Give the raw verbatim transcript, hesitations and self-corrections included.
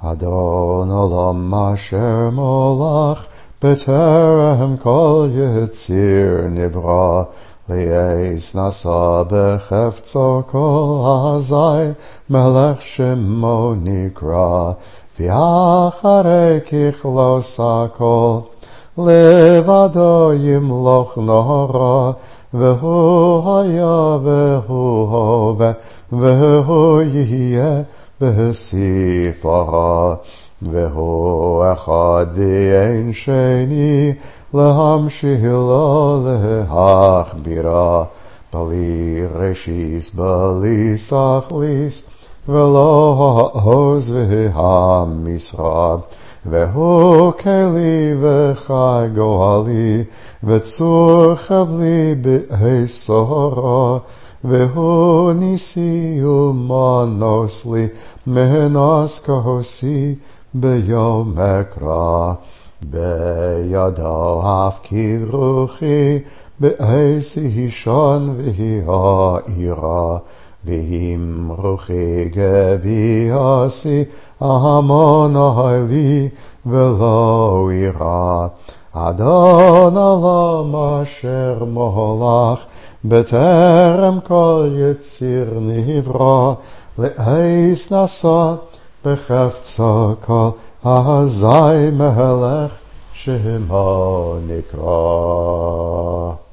Adon olam asher molach b'terem kol yitzir nivra li'eis nasa b'chefzo kol hazai melech shemo nikra v'acharei kichlos hakol levado yimloch nora v'hu haya v'hu hove v'hu yihye b'sifara v'hu echad v'ein sheni להמשיך לו להכבירה בלי רשיס בלי סחליס ולא העוז והמשרד והוא כלי וחי גואלי וצור חבלי בעשרה והוא ניסי ומנוס לי מנס כוסי ביום אקרא בידו הפקיד רוחי בעשי הישון והיא העירה ואם רוחי גבי עשי המון לי ולא עירה אדון עולם אשר מולך בטרם כל יציר נברא לעש נשא בחפצו כל hazai melech shemo nikra.